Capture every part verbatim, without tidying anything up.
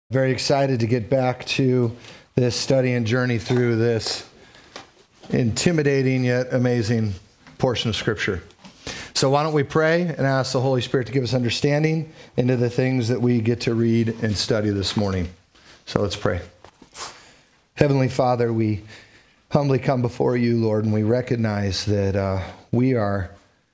Very excited to get back to this study and journey through this intimidating yet amazing portion of Scripture. So why don't we pray and ask the Holy Spirit to give us understanding into the things that we get to read and study this morning. So let's pray. Heavenly Father, we humbly come before you, Lord, and we recognize that uh, we are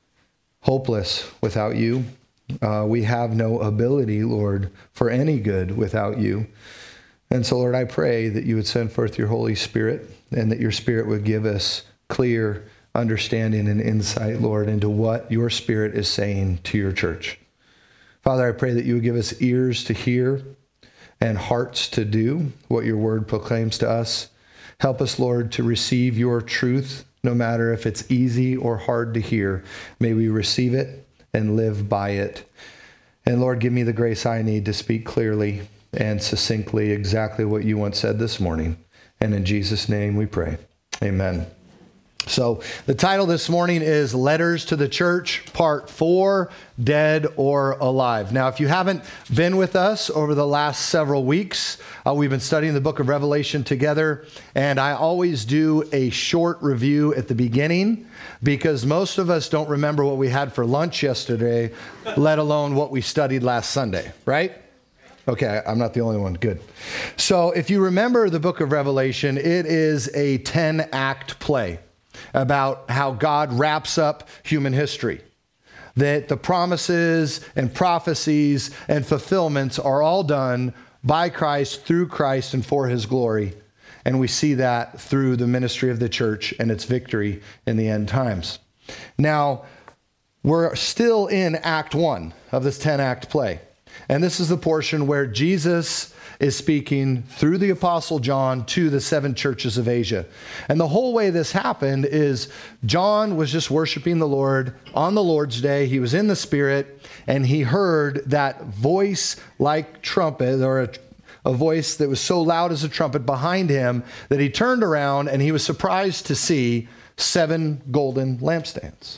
hopeless without you. Uh, we have no ability, Lord, for any good without you. And so, Lord, I pray that you would send forth your Holy Spirit and that your Spirit would give us clear understanding and insight, Lord, into what your Spirit is saying to your church. Father, I pray that you would give us ears to hear and hearts to do what your word proclaims to us. Help us, Lord, to receive your truth, no matter if it's easy or hard to hear. May we receive it and live by it. And Lord, give me the grace I need to speak clearly and succinctly exactly what you once said this morning. And in Jesus' name we pray. Amen. So the title this morning is Letters to the Church, Part four, Dead or Alive. Now, if you haven't been with us over the last several weeks, uh, we've been studying the book of Revelation together, and I always do a short review at the beginning because most of us don't remember what we had for lunch yesterday, let alone what we studied last Sunday, right? Okay, I'm not the only one. Good. So if you remember the book of Revelation, it is a ten-act play about how God wraps up human history. That the promises and prophecies and fulfillments are all done by Christ, through Christ, and for his glory. And we see that through the ministry of the church and its victory in the end times. Now, we're still in Act one of this ten-act play. And this is the portion where Jesus is speaking through the Apostle John to the seven churches of Asia. And the whole way this happened is John was just worshiping the Lord on the Lord's Day. He was in the Spirit, and he heard that voice like trumpet, or a, a voice that was so loud as a trumpet behind him that he turned around and he was surprised to see seven golden lampstands.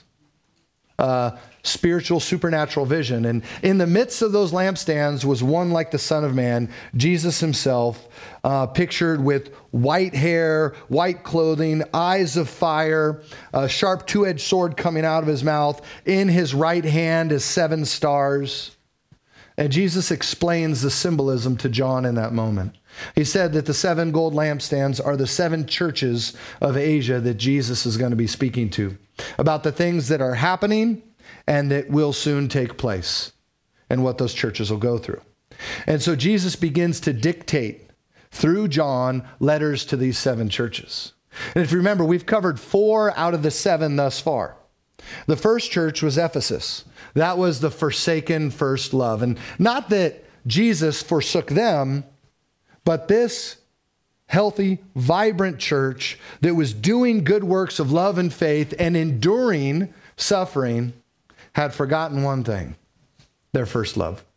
Uh, spiritual, supernatural vision. And in the midst of those lampstands was one like the Son of Man, Jesus himself, uh, pictured with white hair, white clothing, eyes of fire, a sharp two-edged sword coming out of his mouth. In his right hand is seven stars. And Jesus explains the symbolism to John in that moment. He said that the seven gold lampstands are the seven churches of Asia that Jesus is going to be speaking to about the things that are happening and that will soon take place and what those churches will go through. And so Jesus begins to dictate through John letters to these seven churches. And if you remember, we've covered four out of the seven thus far. The first church was Ephesus. That was the forsaken first love. And not that Jesus forsook them, but this healthy, vibrant church that was doing good works of love and faith and enduring suffering had forgotten one thing, their first love.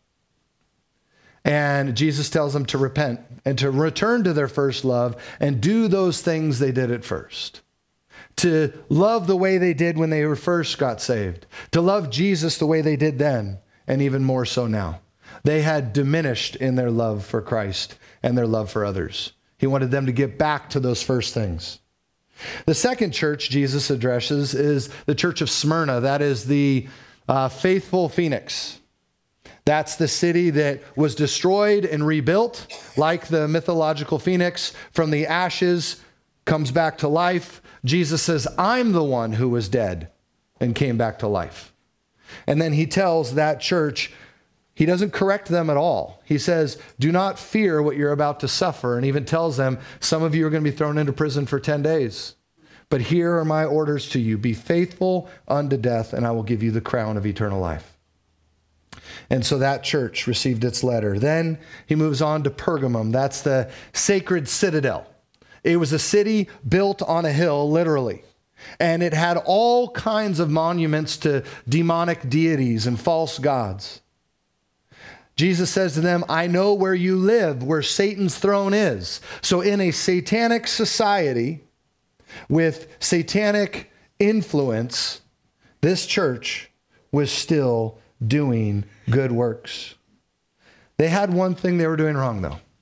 And Jesus tells them to repent and to return to their first love and do those things they did at first. To love the way they did when they were first got saved. To love Jesus the way they did then, and even more so now. They had diminished in their love for Christ and their love for others. He wanted them to get back to those first things. The second church Jesus addresses is the church of Smyrna. That is the uh, faithful phoenix. That's the city that was destroyed and rebuilt, like the mythological phoenix. From the ashes comes back to life. Jesus says, I'm the one who was dead and came back to life. And then he tells that church, he doesn't correct them at all. He says, do not fear what you're about to suffer. And even tells them, some of you are going to be thrown into prison for ten days. But here are my orders to you. Be faithful unto death, and I will give you the crown of eternal life. And so that church received its letter. Then he moves on to Pergamum. That's the sacred citadel. It was a city built on a hill, literally. And it had all kinds of monuments to demonic deities and false gods. Jesus says to them, I know where you live, where Satan's throne is. So in a satanic society with satanic influence, this church was still doing good works. They had one thing they were doing wrong, though.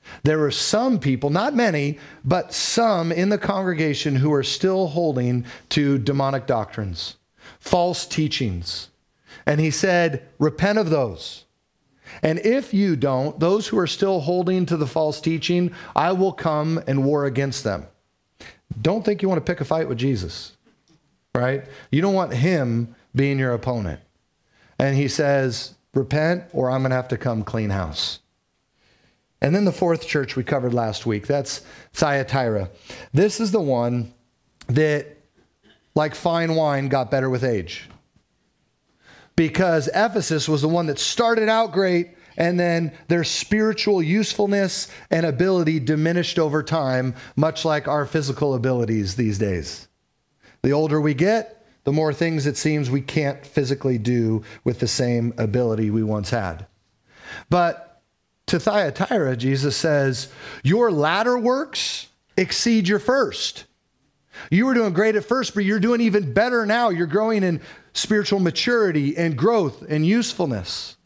There were some people, not many, but some in the congregation who are still holding to demonic doctrines, false teachings. And he said, repent of those. And if you don't, those who are still holding to the false teaching, I will come and war against them. Don't think you want to pick a fight with Jesus, right? You don't want him being your opponent. And he says, repent or I'm going to have to come clean house. And then the fourth church we covered last week, that's Thyatira. This is the one that, like fine wine, got better with age. Because Ephesus was the one that started out great, and then their spiritual usefulness and ability diminished over time, much like our physical abilities these days. The older we get, the more things it seems we can't physically do with the same ability we once had. But to Thyatira, Jesus says, your latter works exceed your first. You were doing great at first, but you're doing even better now. You're growing in spiritual maturity and growth and usefulness.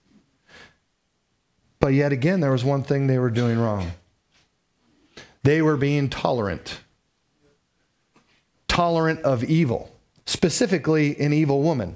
But yet again, there was one thing they were doing wrong. They were being tolerant. Tolerant of evil, specifically an evil woman.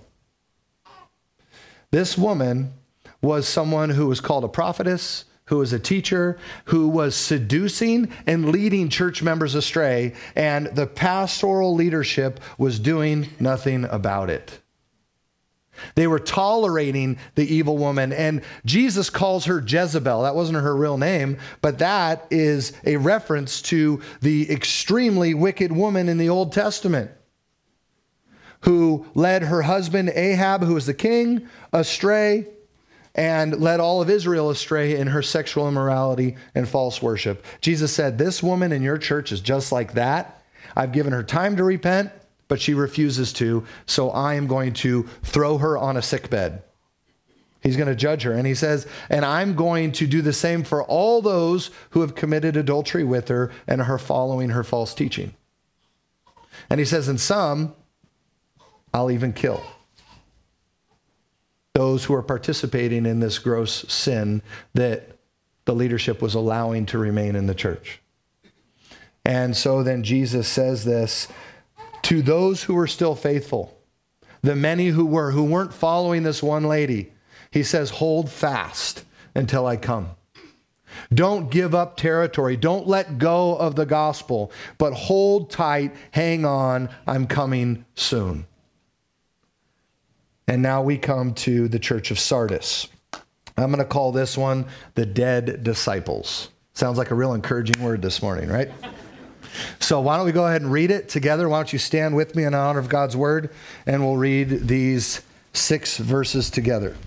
This woman was someone who was called a prophetess, who was a teacher, who was seducing and leading church members astray, and the pastoral leadership was doing nothing about it. They were tolerating the evil woman, and Jesus calls her Jezebel. That wasn't her real name, but that is a reference to the extremely wicked woman in the Old Testament who led her husband Ahab, who was the king, astray, and led all of Israel astray in her sexual immorality and false worship. Jesus said, this woman in your church is just like that. I've given her time to repent, but she refuses to, so I am going to throw her on a sickbed. He's going to judge her. And he says, and I'm going to do the same for all those who have committed adultery with her and are following her false teaching. And he says, and some I'll even kill. Those who are participating in this gross sin that the leadership was allowing to remain in the church. And so then Jesus says this to those who were still faithful, the many who were, who weren't following this one lady. He says, hold fast until I come. Don't give up territory. Don't let go of the gospel, but hold tight, hang on, I'm coming soon. And now we come to the church of Sardis. I'm going to call this one the dead disciples. Sounds like a real encouraging word this morning, right? So why don't we go ahead and read it together? Why don't you stand with me in honor of God's word, and we'll read these six verses together.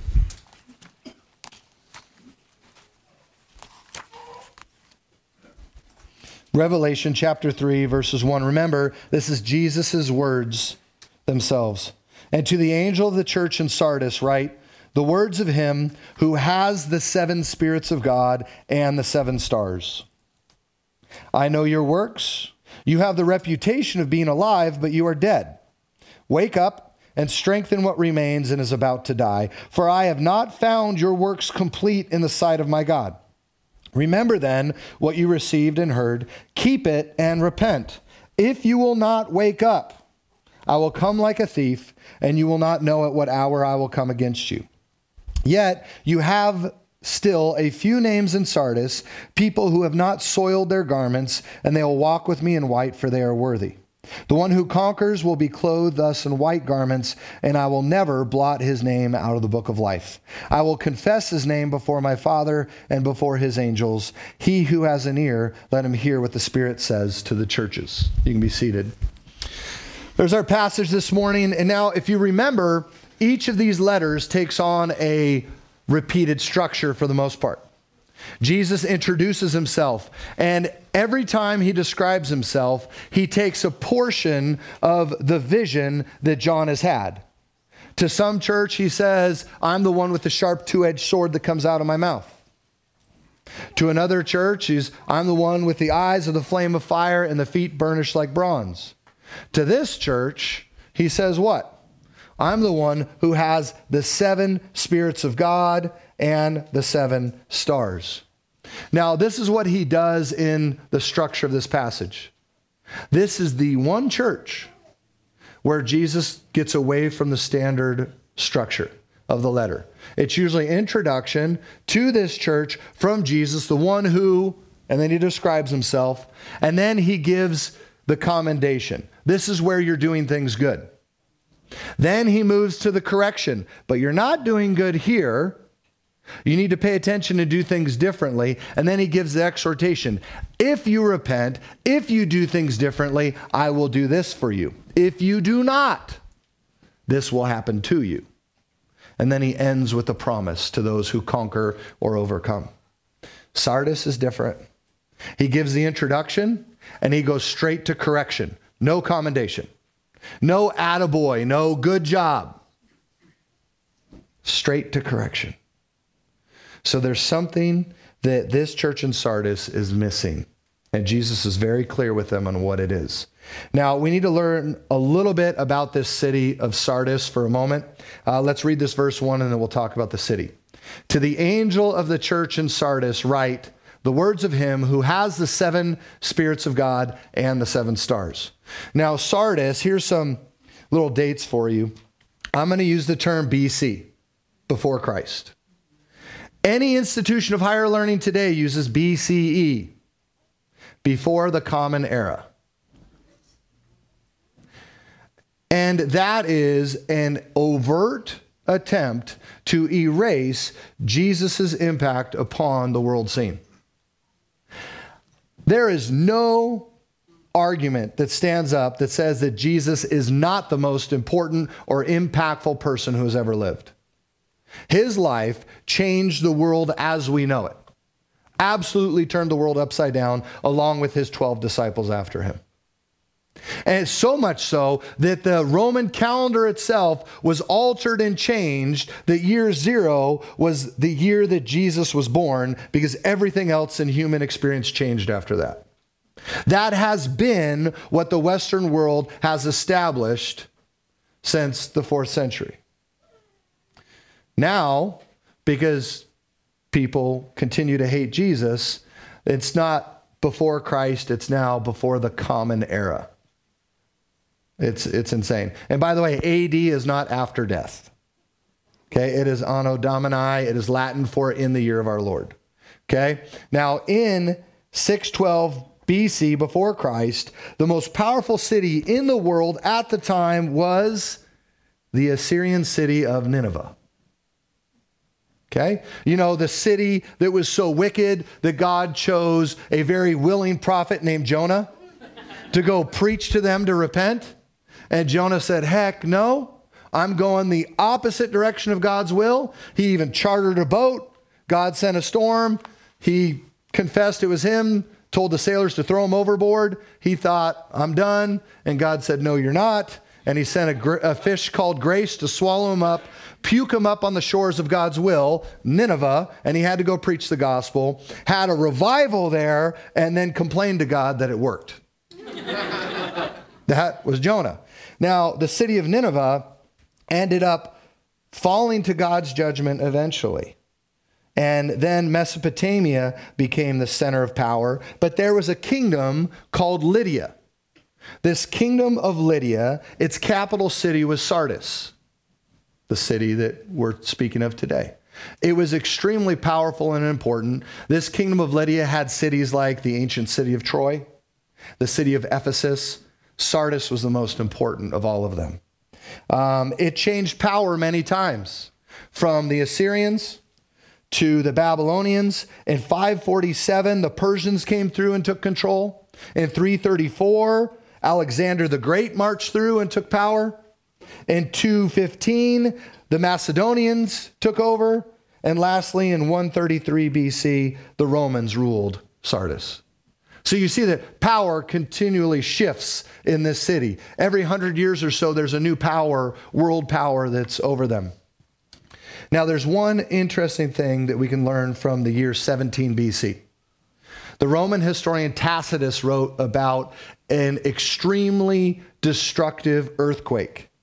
Revelation chapter three, verses one. Remember, this is Jesus' words themselves. And to the angel of the church in Sardis write, the words of him who has the seven spirits of God and the seven stars. I know your works. You have the reputation of being alive, but you are dead. Wake up and strengthen what remains and is about to die, for I have not found your works complete in the sight of my God. Remember then what you received and heard. Keep it and repent. If you will not wake up, I will come like a thief, and you will not know at what hour I will come against you. Yet you have still a few names in Sardis, people who have not soiled their garments, and they will walk with me in white, for they are worthy. The one who conquers will be clothed thus in white garments, and I will never blot his name out of the book of life. I will confess his name before my Father and before his angels. He who has an ear, let him hear what the Spirit says to the churches. You can be seated. There's our passage this morning. And now, if you remember, each of these letters takes on a repeated structure for the most part. Jesus introduces himself, and every time he describes himself, he takes a portion of the vision that John has had. To some church, he says, I'm the one with the sharp two-edged sword that comes out of my mouth. To another church, he's, I'm the one with the eyes of the flame of fire and the feet burnished like bronze. To this church, he says what? I'm the one who has the seven spirits of God and the seven stars. Now, this is what he does in the structure of this passage. This is the one church where Jesus gets away from the standard structure of the letter. It's usually introduction to this church from Jesus, the one who, and then he describes himself, and then he gives the commendation. This is where you're doing things good. Then he moves to the correction. But you're not doing good here. You need to pay attention and do things differently. And then he gives the exhortation. If you repent, if you do things differently, I will do this for you. If you do not, this will happen to you. And then he ends with a promise to those who conquer or overcome. Sardis is different. He gives the introduction and he goes straight to correction. No commendation. No attaboy. No good job. Straight to correction. So there's something that this church in Sardis is missing. And Jesus is very clear with them on what it is. Now, we need to learn a little bit about this city of Sardis for a moment. Uh, let's read this verse one and then we'll talk about the city. To the angel of the church in Sardis write the words of him who has the seven spirits of God and the seven stars. Now, Sardis, here's some little dates for you. I'm going to use the term B C, before Christ. Any institution of higher learning today uses B C E, before the Common Era. And that is an overt attempt to erase Jesus' impact upon the world scene. There is no argument that stands up that says that Jesus is not the most important or impactful person who has ever lived. His life changed the world as we know it. Absolutely turned the world upside down, along with his twelve disciples after him. And it's so much so that the Roman calendar itself was altered and changed. That year zero was the year that Jesus was born, because everything else in human experience changed after that. That has been what the Western world has established since the fourth century. Now, because people continue to hate Jesus, it's not before Christ, it's now before the Common Era. It's it's insane. And by the way, A D is not after death. Okay, it is Anno Domini. It is Latin for in the year of our Lord. Okay, now in six twelve B C, before Christ, the most powerful city in the world at the time was the Assyrian city of Nineveh. Okay, you know, the city that was so wicked that God chose a very willing prophet named Jonah to go preach to them to repent. And Jonah said, heck no, I'm going the opposite direction of God's will. He even chartered a boat. God sent a storm. He confessed it was him, told the sailors to throw him overboard. He thought, I'm done. And God said, no, you're not. And he sent a, gr- a fish called Grace to swallow him up, puke him up on the shores of God's will, Nineveh, and he had to go preach the gospel, had a revival there, and then complained to God that it worked. That was Jonah. Now, the city of Nineveh ended up falling to God's judgment eventually. And then Mesopotamia became the center of power. But there was a kingdom called Lydia. This kingdom of Lydia, its capital city was Sardis, the city that we're speaking of today. It was extremely powerful and important. This kingdom of Lydia had cities like the ancient city of Troy, the city of Ephesus. Sardis was the most important of all of them. Um, it changed power many times, from the Assyrians to the Babylonians. In five forty-seven, the Persians came through and took control. In three thirty-four, Alexander the Great marched through and took power. In two fifteen, the Macedonians took over. And lastly, in one thirty-three B C, the Romans ruled Sardis. So you see that power continually shifts in this city. Every hundred years or so, there's a new power, world power, that's over them. Now, there's one interesting thing that we can learn from the year seventeen B C. The Roman historian Tacitus wrote about an extremely destructive earthquake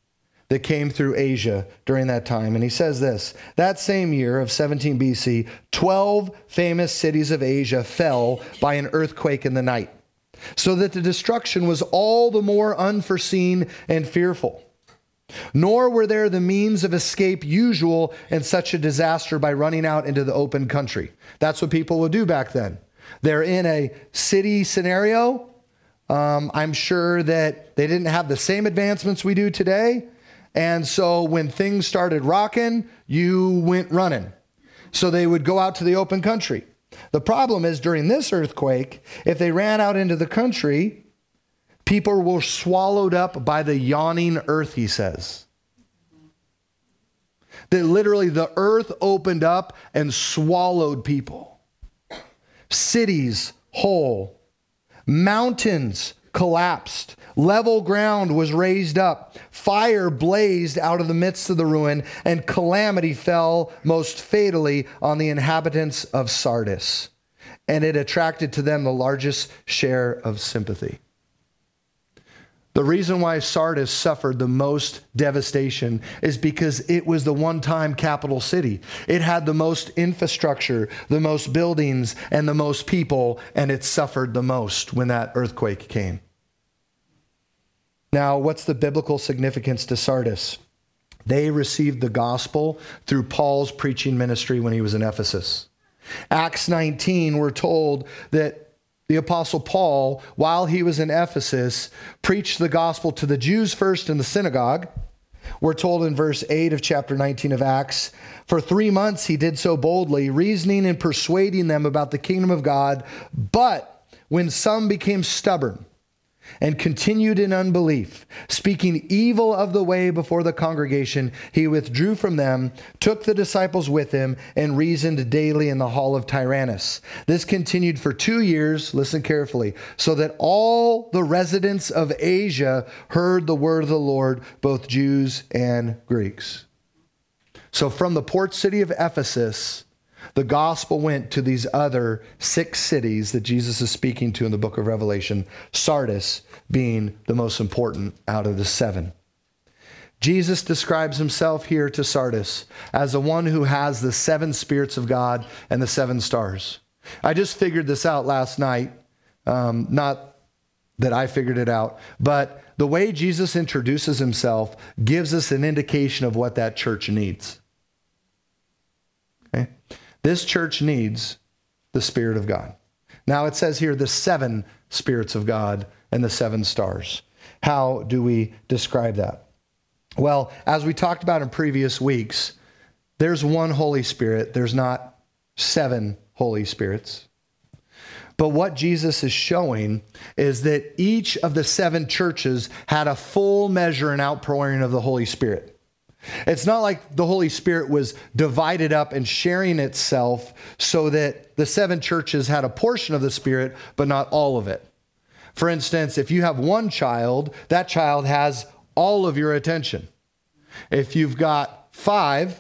that came through Asia during that time. And he says this, that same year of seventeen B C, twelve famous cities of Asia fell by an earthquake in the night, so that the destruction was all the more unforeseen and fearful. Nor were there the means of escape usual in such a disaster by running out into the open country. That's what people would do back then. They're in a city scenario. Um, I'm sure that they didn't have the same advancements we do today. And so when things started rocking, you went running. So they would go out to the open country. The problem is during this earthquake, if they ran out into the country, people were swallowed up by the yawning earth, he says. That literally the earth opened up and swallowed people. Cities whole. Mountains collapsed. Level ground was raised up. Fire blazed out of the midst of the ruin, and calamity fell most fatally on the inhabitants of Sardis. And it attracted to them the largest share of sympathy. The reason why Sardis suffered the most devastation is because it was the one-time capital city. It had the most infrastructure, the most buildings, and the most people, and it suffered the most when that earthquake came. Now, what's the biblical significance to Sardis? They received the gospel through Paul's preaching ministry when he was in Ephesus. Acts nineteen, we're told that the Apostle Paul, while he was in Ephesus, preached the gospel to the Jews first in the synagogue. We're told in verse eight of chapter nineteen of Acts, for three months he did so boldly, reasoning and persuading them about the kingdom of God. But when some became stubborn and continued in unbelief, speaking evil of the way before the congregation, he withdrew from them, took the disciples with him, and reasoned daily in the hall of Tyrannus. This continued for two years, listen carefully, so that all the residents of Asia heard the word of the Lord, both Jews and Greeks. So from the port city of Ephesus, the gospel went to these other six cities that Jesus is speaking to in the book of Revelation, Sardis being the most important out of the seven. Jesus describes himself here to Sardis as the one who has the seven spirits of God and the seven stars. I just figured this out last night. Um, not that I figured it out, but the way Jesus introduces himself gives us an indication of what that church needs. Okay? This church needs the Spirit of God. Now it says here the seven spirits of God and the seven stars. How do we describe that? Well, as we talked about in previous weeks, there's one Holy Spirit. There's not seven Holy Spirits. But what Jesus is showing is that each of the seven churches had a full measure and outpouring of the Holy Spirit. It's not like the Holy Spirit was divided up and sharing itself so that the seven churches had a portion of the Spirit, but not all of it. For instance, if you have one child, that child has all of your attention. If you've got five,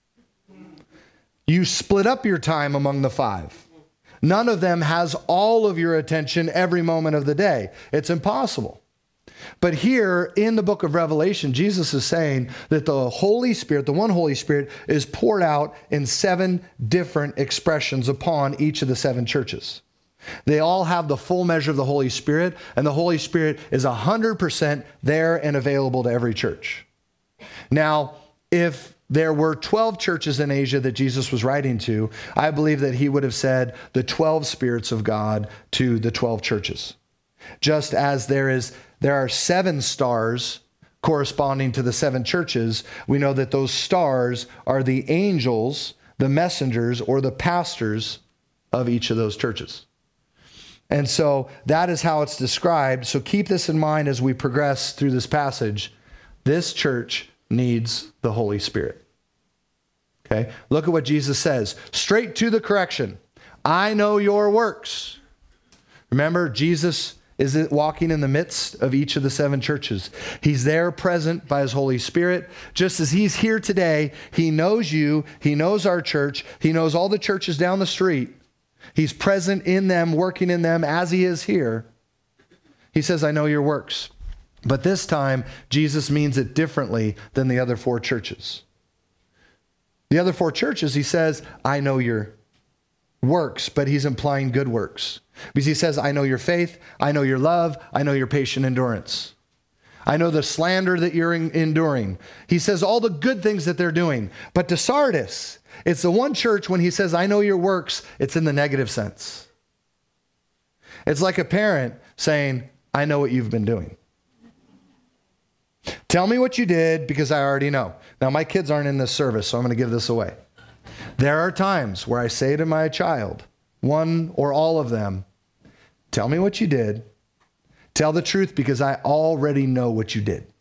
you split up your time among the five. None of them has all of your attention every moment of the day. It's impossible. But here in the book of Revelation, Jesus is saying that the Holy Spirit, the one Holy Spirit, is poured out in seven different expressions upon each of the seven churches. They all have the full measure of the Holy Spirit, and the Holy Spirit is one hundred percent there and available to every church. Now, if there were twelve churches in Asia that Jesus was writing to, I believe that he would have said the twelve spirits of God to the twelve churches. Just as there is There are seven stars corresponding to the seven churches. We know that those stars are the angels, the messengers, or the pastors of each of those churches. And so that is how it's described. So keep this in mind as we progress through this passage. This church needs the Holy Spirit. Okay? Look at what Jesus says. Straight to the correction. I know your works. Remember, Jesus is it walking in the midst of each of the seven churches. He's there present by his Holy Spirit. Just as he's here today, he knows you, he knows our church, he knows all the churches down the street. He's present in them, working in them as he is here. He says, I know your works. But this time, Jesus means it differently than the other four churches. The other four churches, he says, I know your works, but he's implying good works. Because he says, I know your faith, I know your love, I know your patient endurance. I know the slander that you're enduring. He says all the good things that they're doing. But to Sardis, it's the one church when he says, I know your works, it's in the negative sense. It's like a parent saying, I know what you've been doing. Tell me what you did because I already know. Now, my kids aren't in this service, so I'm going to give this away. There are times where I say to my child, one or all of them, tell me what you did. Tell the truth because I already know what you did.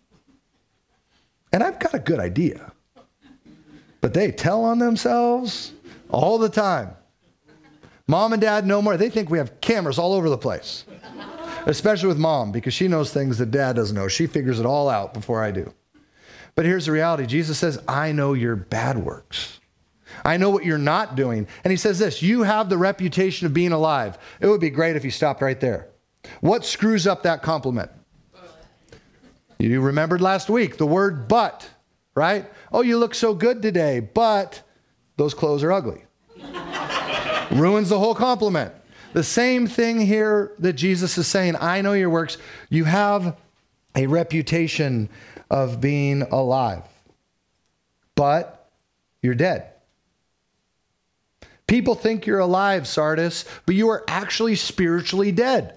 And I've got a good idea. But they tell on themselves all the time. Mom and dad know more. They think we have cameras all over the place. Especially with mom, because she knows things that dad doesn't know. She figures it all out before I do. But here's the reality. Jesus says, I know your bad works. I know what you're not doing. And he says this, you have the reputation of being alive. It would be great if you stopped right there. What screws up that compliment? You remembered last week the word but, right? Oh, you look so good today, but those clothes are ugly. Ruins the whole compliment. The same thing here that Jesus is saying, I know your works. You have a reputation of being alive, but you're dead. People think you're alive, Sardis, but you are actually spiritually dead.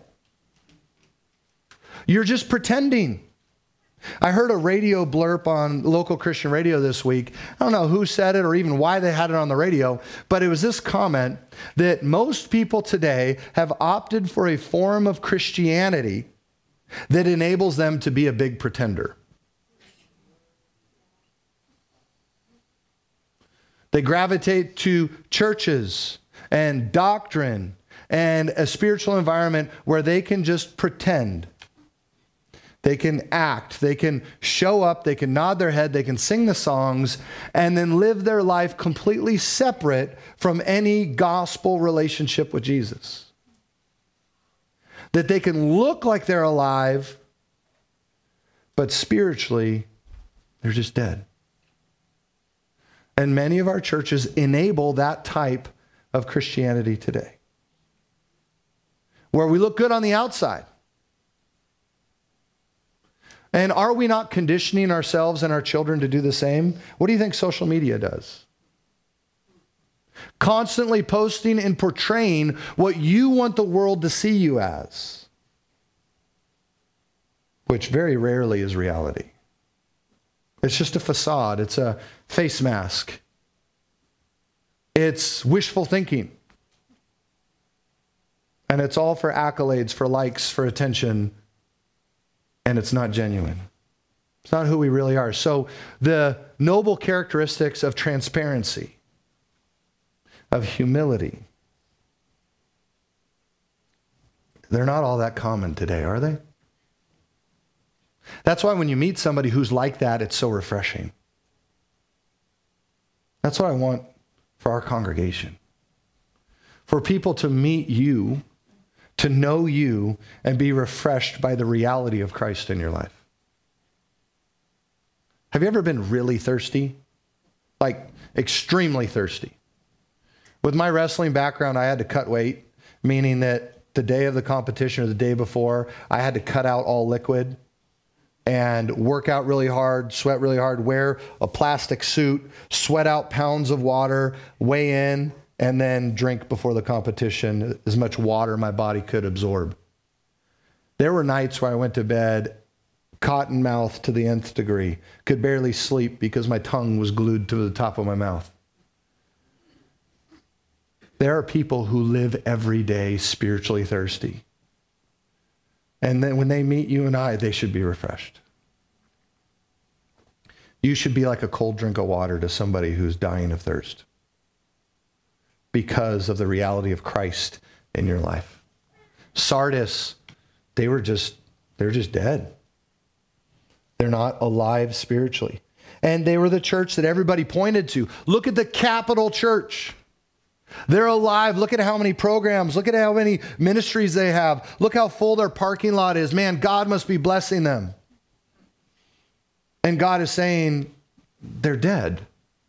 You're just pretending. I heard a radio blurb on local Christian radio this week. I don't know who said it or even why they had it on the radio, but it was this comment that most people today have opted for a form of Christianity that enables them to be a big pretender. They gravitate to churches and doctrine and a spiritual environment where they can just pretend. They can act, they can show up, they can nod their head, they can sing the songs, and then live their life completely separate from any gospel relationship with Jesus. That they can look like they're alive, but spiritually, they're just dead. And many of our churches enable that type of Christianity today, where we look good on the outside. And are we not conditioning ourselves and our children to do the same? What do you think social media does? Constantly posting and portraying what you want the world to see you as, which very rarely is reality. It's just a facade. It's a face mask. It's wishful thinking. And it's all for accolades, for likes, for attention. And it's not genuine. It's not who we really are. So the noble characteristics of transparency, of humility, they're not all that common today, are they? That's why when you meet somebody who's like that, it's so refreshing. That's what I want for our congregation. For people to meet you, to know you, and be refreshed by the reality of Christ in your life. Have you ever been really thirsty? Like extremely thirsty? With my wrestling background, I had to cut weight, meaning that the day of the competition or the day before, I had to cut out all liquid and work out really hard, sweat really hard, wear a plastic suit, sweat out pounds of water, weigh in, and then drink before the competition as much water my body could absorb. There were nights where I went to bed cotton mouth to the nth degree, could barely sleep because my tongue was glued to the top of my mouth. There are people who live every day spiritually thirsty. And then when they meet you and I, they should be refreshed. You should be like a cold drink of water to somebody who's dying of thirst because of the reality of Christ in your life. Sardis, they were just, they're just dead. They're not alive spiritually. And they were the church that everybody pointed to. Look at the capital church. They're alive. Look at how many programs. Look at how many ministries they have. Look how full their parking lot is. Man, God must be blessing them. And God is saying, they're dead.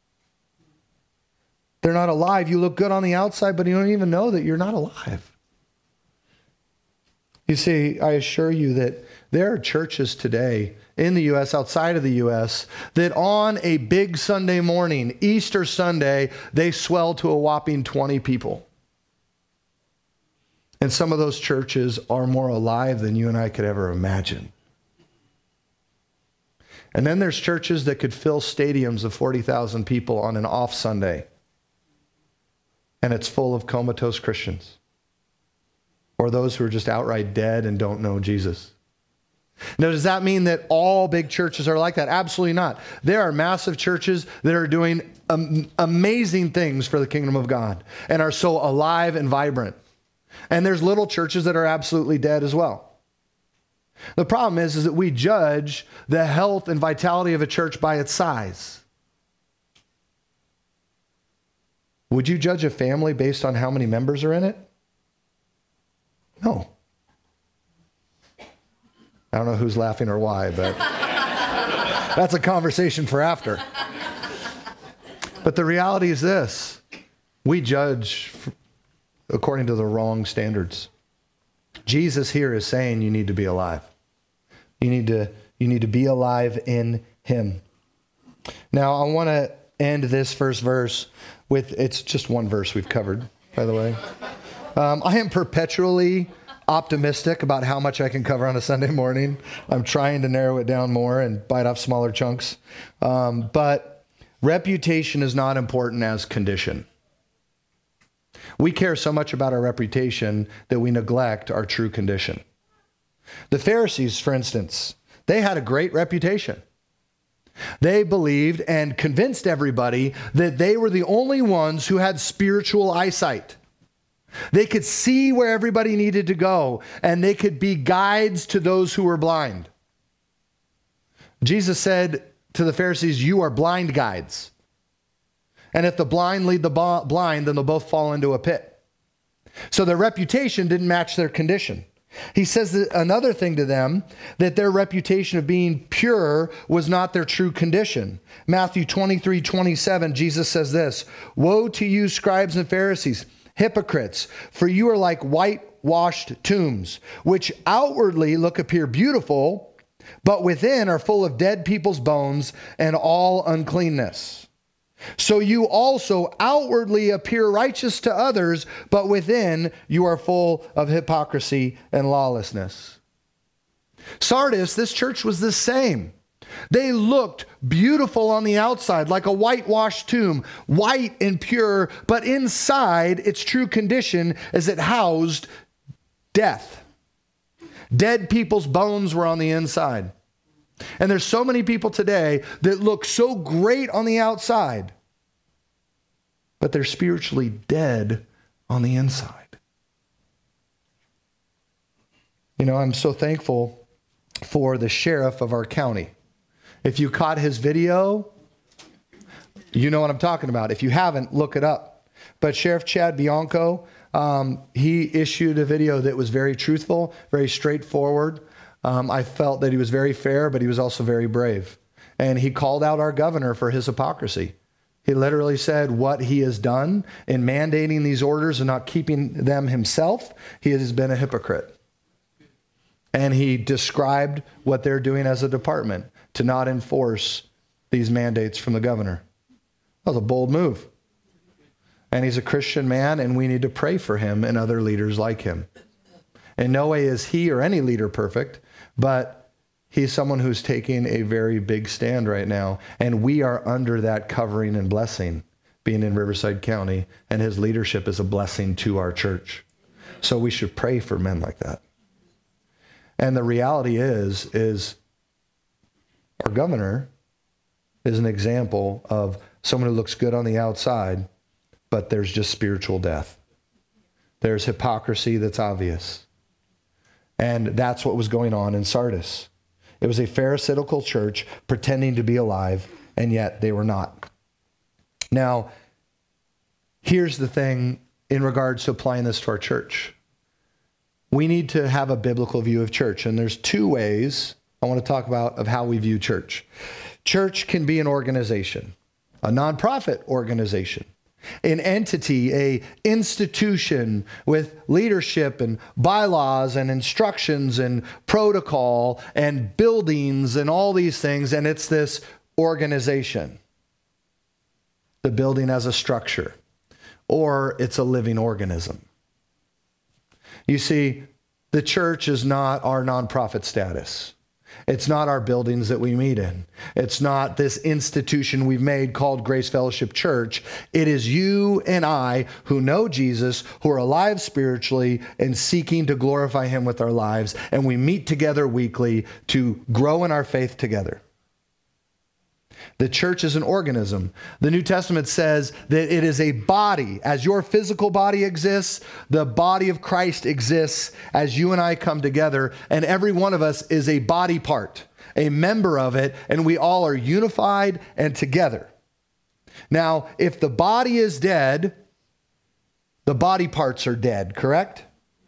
They're not alive. You look good on the outside, but you don't even know that you're not alive. You see, I assure you that there are churches today in the U S, outside of the U S, that on a big Sunday morning, Easter Sunday, they swell to a whopping twenty people. And some of those churches are more alive than you and I could ever imagine. And then there's churches that could fill stadiums of forty thousand people on an off Sunday. And it's full of comatose Christians. Or those who are just outright dead and don't know Jesus. Now, does that mean that all big churches are like that? Absolutely not. There are massive churches that are doing um, amazing things for the kingdom of God and are so alive and vibrant. And there's little churches that are absolutely dead as well. The problem is, is that we judge the health and vitality of a church by its size. Would you judge a family based on how many members are in it? No. I don't know who's laughing or why, but that's a conversation for after. But the reality is this: we judge according to the wrong standards. Jesus here is saying you need to be alive. You need to, you need to be alive in him. Now, I want to end this first verse with, it's just one verse we've covered, by the way. Um, I am perpetually optimistic about how much I can cover on a Sunday morning. I'm trying to narrow it down more and bite off smaller chunks. Um, but reputation is not important as condition. We care so much about our reputation that we neglect our true condition. The Pharisees, for instance, they had a great reputation. They believed and convinced everybody that they were the only ones who had spiritual eyesight. They could see where everybody needed to go, and they could be guides to those who were blind. Jesus said to the Pharisees, you are blind guides. And if the blind lead the blind, then they'll both fall into a pit. So their reputation didn't match their condition. He says that another thing to them, that their reputation of being pure was not their true condition. Matthew twenty-three twenty-seven, Jesus says this, woe to you, scribes and Pharisees, hypocrites, for you are like whitewashed tombs, which outwardly look appear beautiful, but within are full of dead people's bones and all uncleanness. So you also outwardly appear righteous to others, but within you are full of hypocrisy and lawlessness. Sardis, this church was the same. They looked beautiful on the outside, like a whitewashed tomb, white and pure, but inside its true condition is it housed death. Dead people's bones were on the inside. And there's so many people today that look so great on the outside, but they're spiritually dead on the inside. You know, I'm so thankful for the sheriff of our county. If you caught his video, you know what I'm talking about. If you haven't, look it up. But Sheriff Chad Bianco, um, he issued a video that was very truthful, very straightforward. Um, I felt that he was very fair, but he was also very brave. And he called out our governor for his hypocrisy. He literally said what he has done in mandating these orders and not keeping them himself, he has been a hypocrite. And he described what they're doing as a department to not enforce these mandates from the governor. That was a bold move. And he's a Christian man, and we need to pray for him and other leaders like him. In no way is he or any leader perfect, but he's someone who's taking a very big stand right now. And we are under that covering and blessing, being in Riverside County, and his leadership is a blessing to our church. So we should pray for men like that. And the reality is, is our governor is an example of someone who looks good on the outside, but there's just spiritual death. There's hypocrisy that's obvious. And that's what was going on in Sardis. It was a pharisaical church pretending to be alive, and yet they were not. Now, here's the thing in regards to applying this to our church. We need to have a biblical view of church. And there's two ways I want to talk about of how we view church. Church can be an organization, a nonprofit organization, an entity, a institution with leadership and bylaws and instructions and protocol and buildings and all these things. And it's this organization. The building as a structure, or it's a living organism. You see, the church is not our nonprofit status. It's not our buildings that we meet in. It's not this institution we've made called Grace Fellowship Church. It is you and I who know Jesus, who are alive spiritually and seeking to glorify him with our lives. And we meet together weekly to grow in our faith together. The church is an organism. The New Testament says that it is a body. As your physical body exists, the body of Christ exists as you and I come together, and every one of us is a body part, a member of it, and we all are unified and together. Now, if the body is dead, the body parts are dead, correct?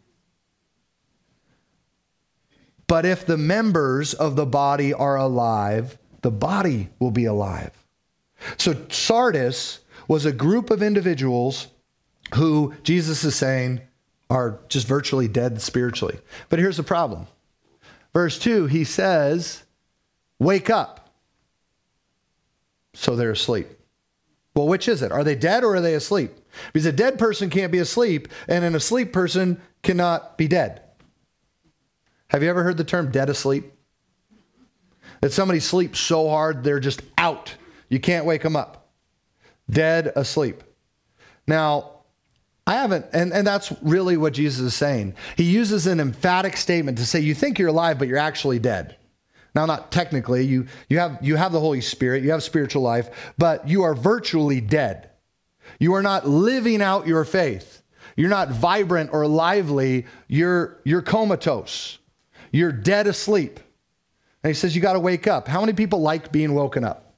But if the members of the body are alive, the body will be alive. So Sardis was a group of individuals who Jesus is saying are just virtually dead spiritually. But here's the problem. Verse two, he says, wake up. So they're asleep. Well, which is it? Are they dead or are they asleep? Because a dead person can't be asleep, and an asleep person cannot be dead. Have you ever heard the term dead asleep? That somebody sleeps so hard, they're just out. You can't wake them up. Dead asleep. Now, I haven't, and, and that's really what Jesus is saying. He uses an emphatic statement to say, you think you're alive, but you're actually dead. Now, not technically, you, you have, you have the Holy Spirit, you have spiritual life, but you are virtually dead. You are not living out your faith. You're not vibrant or lively. You're, you're comatose. You're dead asleep. And he says, you got to wake up. How many people like being woken up?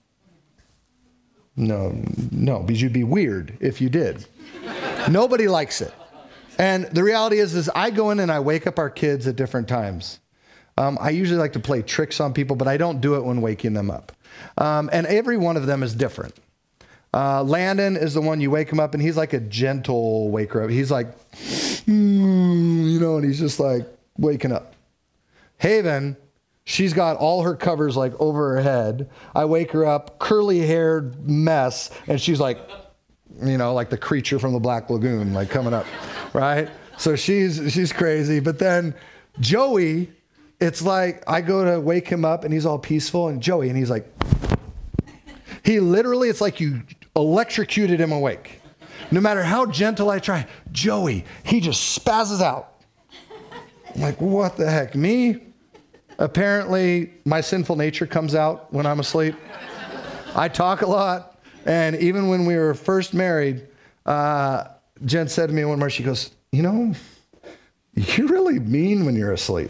No, no, because you'd be weird if you did. Nobody likes it. And the reality is, is I go in and I wake up our kids at different times. Um, I usually like to play tricks on people, but I don't do it when waking them up. Um, and every one of them is different. Uh, Landon is the one you wake him up, and he's like a gentle waker up. He's like, mm, you know, and he's just like waking up. Haven, she's got all her covers like over her head. I wake her up, curly-haired mess, and she's like, you know, like the creature from the Black Lagoon, like coming up, right? So she's she's crazy. But then Joey, it's like I go to wake him up, and he's all peaceful, and Joey, and he's like, he literally, it's like you electrocuted him awake. No matter how gentle I try, Joey, he just spazzes out. I'm like, what the heck, me? Apparently, my sinful nature comes out when I'm asleep. I talk a lot. And even when we were first married, uh, Jen said to me one morning, she goes, you know, you're really mean when you're asleep.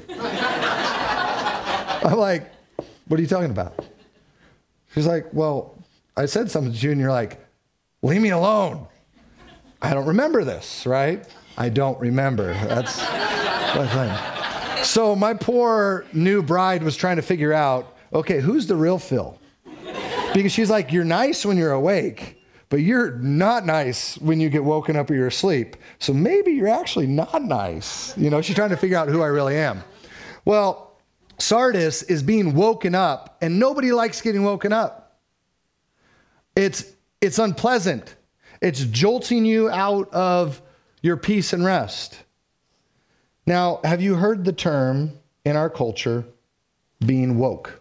I'm like, what are you talking about? She's like, well, I said something to you, and you're like, leave me alone. I don't remember this, right? I don't remember. That's the thing. So my poor new bride was trying to figure out, okay, who's the real Phil? Because she's like, you're nice when you're awake, but you're not nice when you get woken up or you're asleep. So maybe you're actually not nice. You know, she's trying to figure out who I really am. Well, Sardis is being woken up, and nobody likes getting woken up. It's, it's unpleasant. It's jolting you out of your peace and rest. Now, have you heard the term in our culture, being woke?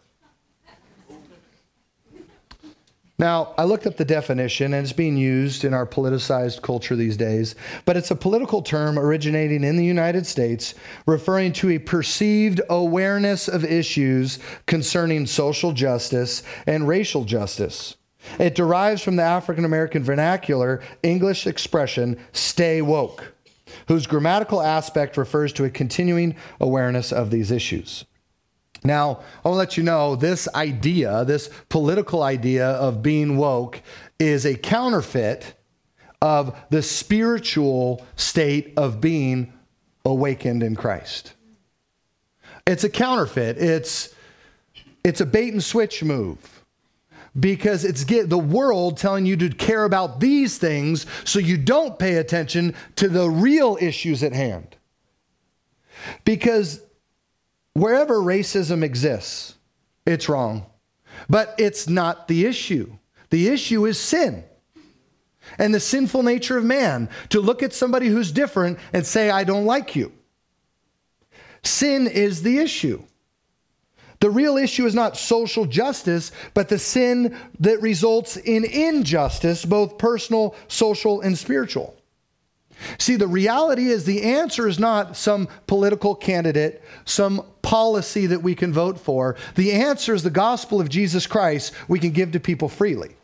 Now, I looked up the definition, and it's being used in our politicized culture these days, but it's a political term originating in the United States, referring to a perceived awareness of issues concerning social justice and racial justice. It derives from the African American vernacular English expression, stay woke, whose grammatical aspect refers to a continuing awareness of these issues. Now, I want to let you know this idea, this political idea of being woke, is a counterfeit of the spiritual state of being awakened in Christ. It's a counterfeit. It's, it's a bait and switch move. Because it's get the world telling you to care about these things so you don't pay attention to the real issues at hand. Because wherever racism exists, it's wrong. But it's not the issue. The issue is sin and the sinful nature of man to look at somebody who's different and say, I don't like you. Sin is the issue. The real issue is not social justice, but the sin that results in injustice, both personal, social, and spiritual. See, the reality is the answer is not some political candidate, some policy that we can vote for. The answer is the gospel of Jesus Christ we can give to people freely.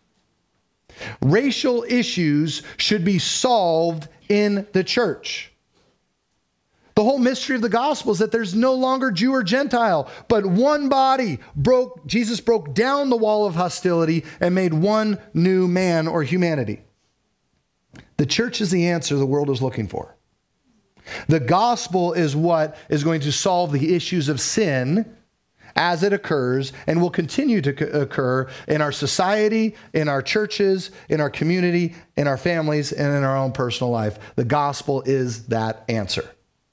Racial issues should be solved in the church. The whole mystery of the gospel is that there's no longer Jew or Gentile, but one body. Broke, Jesus broke down the wall of hostility and made one new man or humanity. The church is the answer the world is looking for. The gospel is what is going to solve the issues of sin as it occurs and will continue to occur in our society, in our churches, in our community, in our families, and in our own personal life. The gospel is that answer.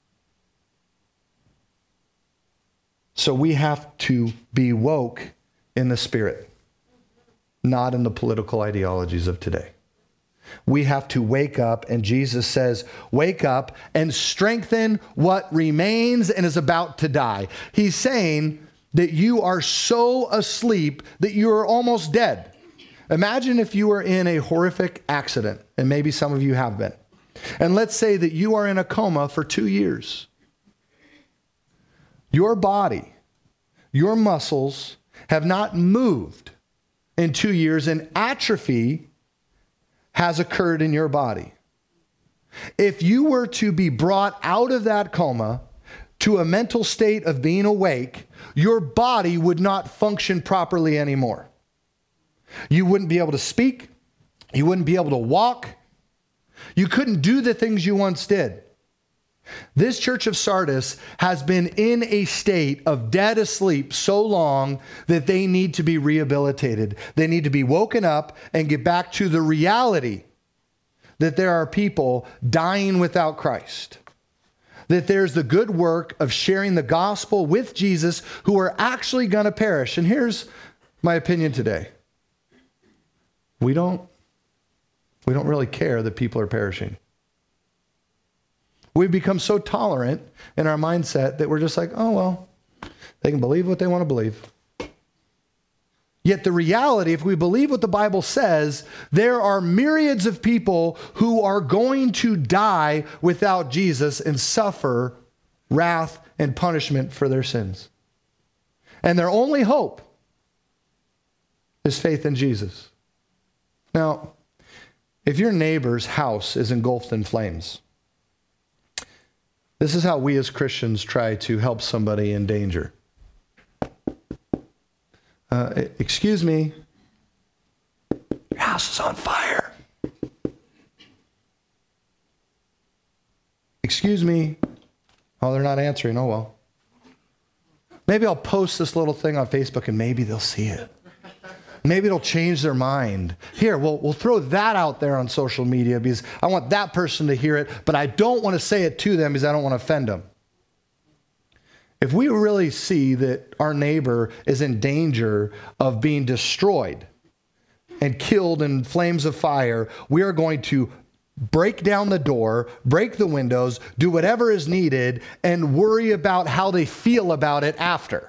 So we have to be woke in the spirit, not in the political ideologies of today. We have to wake up, and Jesus says, wake up and strengthen what remains and is about to die. He's saying that you are so asleep that you are almost dead. Imagine if you were in a horrific accident, and maybe some of you have been. And let's say that you are in a coma for two years. Your body, your muscles have not moved in two years, and atrophy has occurred in your body. If you were to be brought out of that coma to a mental state of being awake, your body would not function properly anymore. You wouldn't be able to speak. You wouldn't be able to walk. You couldn't do the things you once did. This church of Sardis has been in a state of dead asleep so long that they need to be rehabilitated. They need to be woken up and get back to the reality that there are people dying without Christ. That there's the good work of sharing the gospel with Jesus who are actually going to perish. And here's my opinion today. We don't, we don't really care that people are perishing. We've become so tolerant in our mindset that we're just like, oh, well, they can believe what they want to believe. Yet the reality, if we believe what the Bible says, there are myriads of people who are going to die without Jesus and suffer wrath and punishment for their sins. And their only hope is faith in Jesus. Now, if your neighbor's house is engulfed in flames, this is how we as Christians try to help somebody in danger. Uh, excuse me, your house is on fire. Excuse me. Oh, they're not answering. Oh, well. Maybe I'll post this little thing on Facebook and maybe they'll see it. Maybe it'll change their mind. Here, we'll, we'll throw that out there on social media because I want that person to hear it, but I don't want to say it to them because I don't want to offend them. If we really see that our neighbor is in danger of being destroyed and killed in flames of fire, we are going to break down the door, break the windows, do whatever is needed, and worry about how they feel about it after.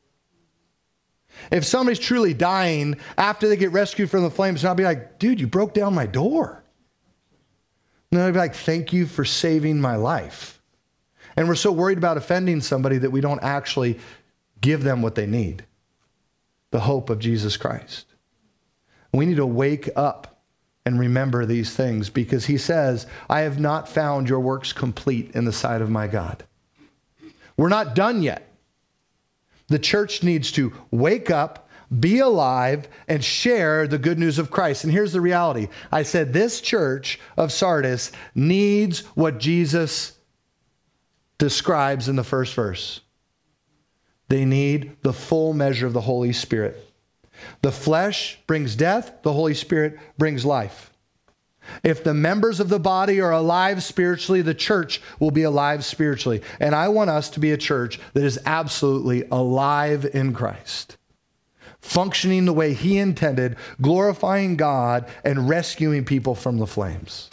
If somebody's truly dying after they get rescued from the flames, I'll be like, dude, you broke down my door. And then I'll be like, thank you for saving my life. And we're so worried about offending somebody that we don't actually give them what they need. The hope of Jesus Christ. We need to wake up and remember these things because he says, I have not found your works complete in the sight of my God. We're not done yet. The church needs to wake up, be alive, and share the good news of Christ. And here's the reality. I said this church of Sardis needs what Jesus describes in the first verse. They need the full measure of the Holy Spirit. The flesh brings death. The Holy Spirit brings life. If the members of the body are alive spiritually, the church will be alive spiritually. And I want us to be a church that is absolutely alive in Christ, functioning the way He intended, glorifying God and rescuing people from the flames.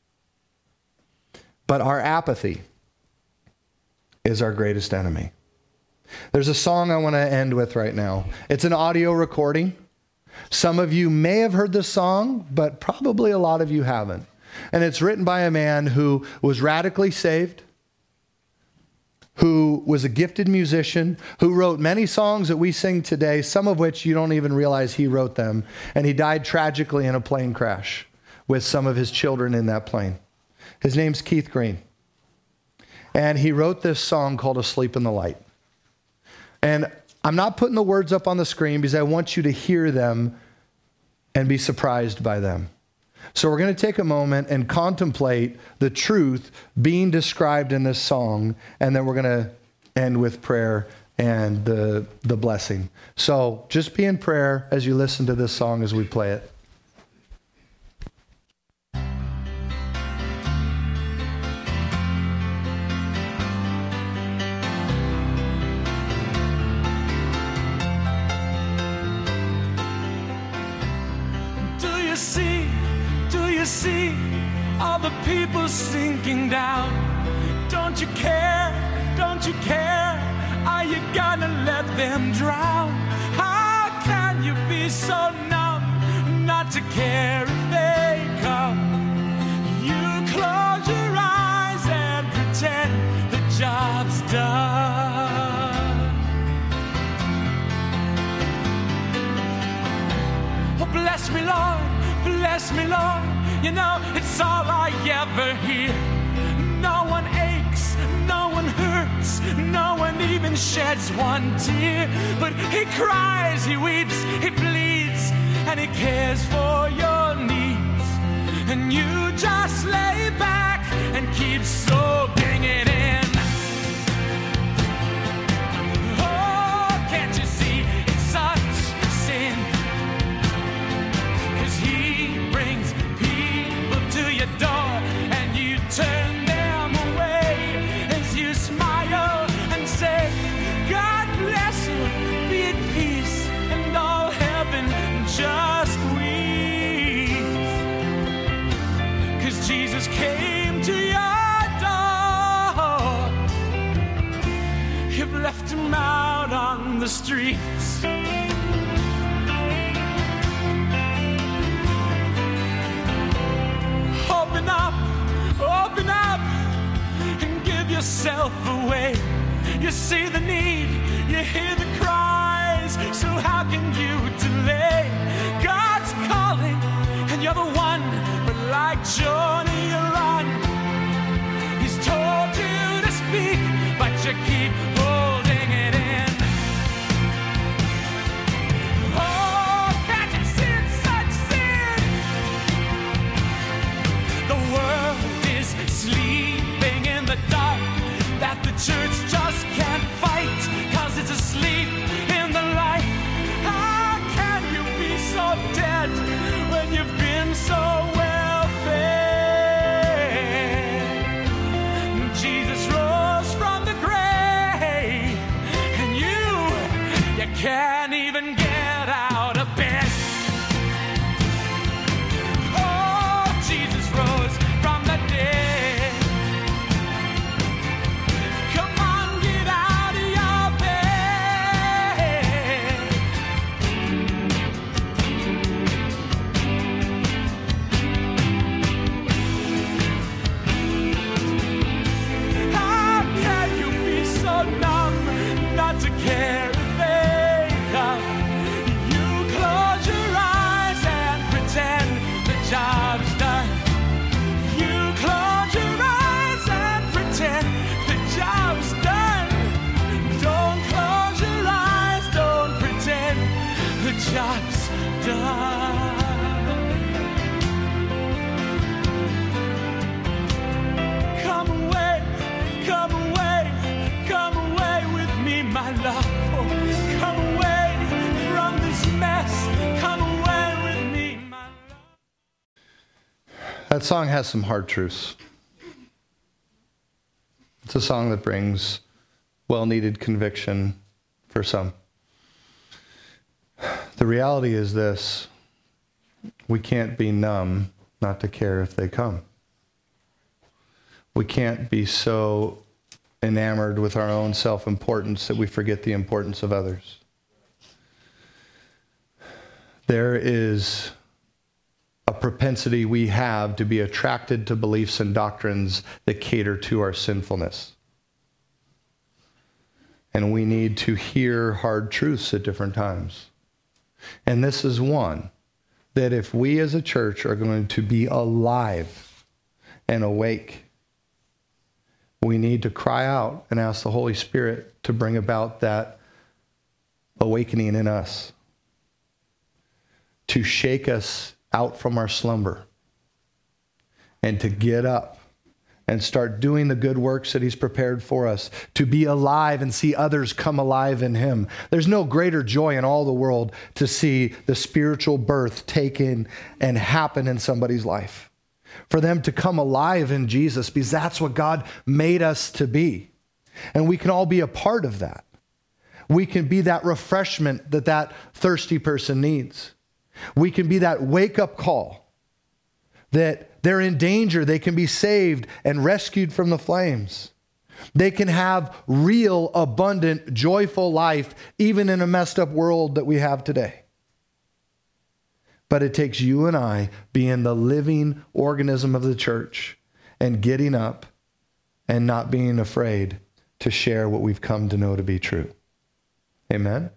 But our apathy is our greatest enemy. There's a song I want to end with right now. It's an audio recording. Some of you may have heard this song, but probably a lot of you haven't. And it's written by a man who was radically saved, who was a gifted musician, who wrote many songs that we sing today, some of which you don't even realize he wrote them. And he died tragically in a plane crash with some of his children in that plane. His name's Keith Green. And he wrote this song called Asleep in the Light. And I'm not putting the words up on the screen because I want you to hear them and be surprised by them. So we're going to take a moment and contemplate the truth being described in this song, and then we're going to end with prayer and the, the blessing. So just be in prayer as you listen to this song as we play it. See, do you see all the people sinking down? Don't you care? Don't you care? Are you gonna let them drown? How can you be so numb not to care if they come? You close your eyes and pretend the job's done. Oh, bless me, Lord. Bless me, Lord, you know, it's all I ever hear. No one aches, no one hurts, no one even sheds one tear. But He cries, He weeps, He bleeds, and He cares for your needs. And you just lay back and keep soaking it in. Oh, can't you see it's such sin? Brings people to your door and you turn them away as you smile and say, God bless you, be at peace, and all heaven just weeps. 'Cause Jesus came to your door. You've left Him out on the streets. Open up, open up, and give yourself away. You see the need, you hear the cries, so how can you delay? God's calling, and you're the one, but like Jonah you run. He's told you to speak, but you keep holding it in. Oh, can't you see it's such sin? The world is sleeping in the dark that the church just can't fight, 'cause it's asleep in the light. How can you be so dead when you've been so well fed? Jesus rose from the grave. done. Come away, come away, come away with me, my love. Oh, come away from this mess. Come away with me, my love. That song has some hard truths. It's a song that brings well-needed conviction for some. The reality is this: we can't be numb not to care if they come. We can't be so enamored with our own self-importance that we forget the importance of others. There is a propensity we have to be attracted to beliefs and doctrines that cater to our sinfulness. And we need to hear hard truths at different times. And this is one, that if we as a church are going to be alive and awake, we need to cry out and ask the Holy Spirit to bring about that awakening in us, to shake us out from our slumber, and to get up and start doing the good works that he's prepared for us, to be alive and see others come alive in him. There's no greater joy in all the world to see the spiritual birth taken and happen in somebody's life. For them to come alive in Jesus, because that's what God made us to be. And we can all be a part of that. We can be that refreshment that that thirsty person needs. We can be that wake-up call that they're in danger, they can be saved and rescued from the flames. They can have real, abundant, joyful life, even in a messed up world that we have today. But it takes you and I being the living organism of the church and getting up and not being afraid to share what we've come to know to be true. Amen?